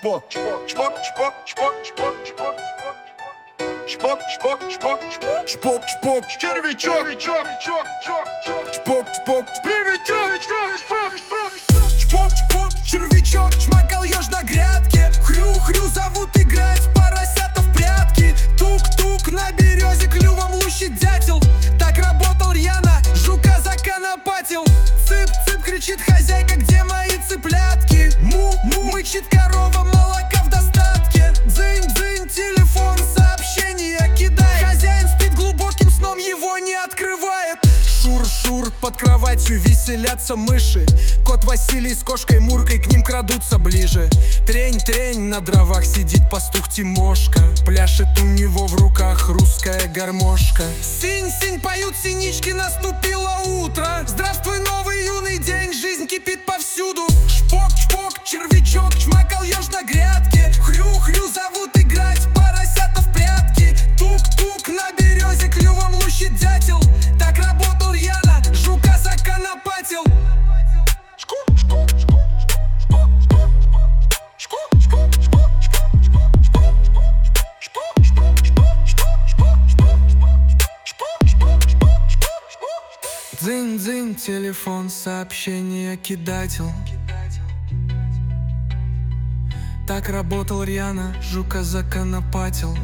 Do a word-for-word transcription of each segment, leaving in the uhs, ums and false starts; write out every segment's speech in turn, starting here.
шпок, шпок, шпок, шпок, шпок, шпок, шпок, шпок, шпок, шпок, шпок, шпок, шпок, червячок, червячок, шпок, шпок, червячок, шпок, шпок, шпок, червячок, чмокал еж на грядке. Хрю-хрю зовут играть поросята в прятки. Тук-тук на березе клювом лущит дятел. Так работал рьяно, жука законопатил. Цып-цып кричит хозяйка, где мои цыплятки? Му-му мычит корова, молока в достатке. Дзынь-дзынь, телефон, сообщение кидает. Хозяин спит глубоким сном, его не открывает. Шур-шур, под кроватью веселятся мыши. Кот Василий с кошкой Муркой к ним крадутся ближе. Трень-трень, на дровах сидит пастух Тимошка. Пляшет у него в руках русская гармошка. Синь-синь, поют синички, наступило утро. Здравствуй, новый юный день, жизнь кипит повсюду. Шпок-шпок, червячок, чмокал еж на грядке. Хрю-хрю зовут играть поросята в прятки. Тук-тук на березе клювом лущит дятел. Так работал рьяно, жука законопатил. Дзынь-дзынь, телефон, сообщение кидатель. Так работал рьяно, жука законопатил.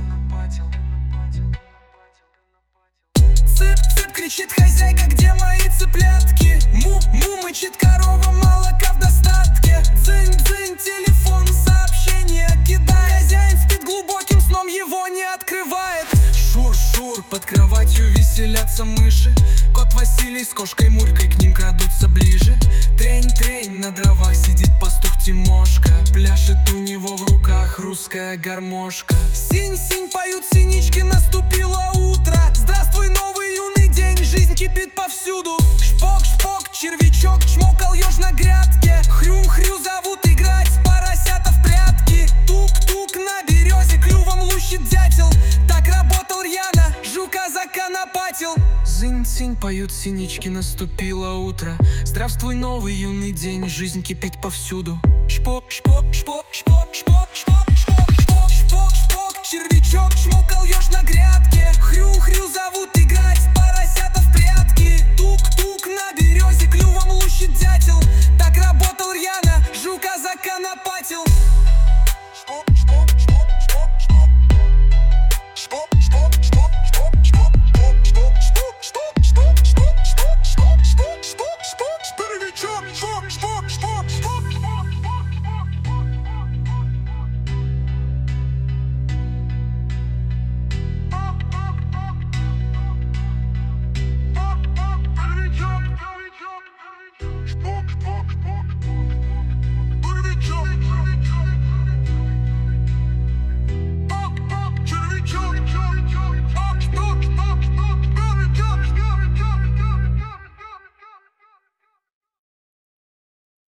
Цып-цып кричит хозяйка, где мои цыплятки? Му-му мычит корова, молока в достатке. Дзынь-дзынь, телефон, сообщение кидает. Хозяин спит глубоким сном, его не открывает. Шур-шур, под кроватью веселятся мыши. Кот Василий с кошкой Муркой к ним крадутся ближе. Трень-трень, на дровах сидит пастух Тимошка. Пляшет у него в руках русская гармошка. Синь-синь, поют синички, наступило утро. Здравствуй, новый юный день, жизнь кипит повсюду. Шпок-шпок, червячок, чмокал еж на грядке. Хрю-хрю зовут играть поросята в прятки. Тук-тук на березе клювом лущит дятел. Так работал рьяно, жука законопатил. Зынь-синь, поют синички, наступило утро. Здравствуй, новый юный день, жизнь кипит повсюду. Шпок-шпок, шпок, шпок, шпок, шпок, шпок, шпок, шпок, шпок, червячок, чмокал еж на грядке. Хрю-хрю зовут играть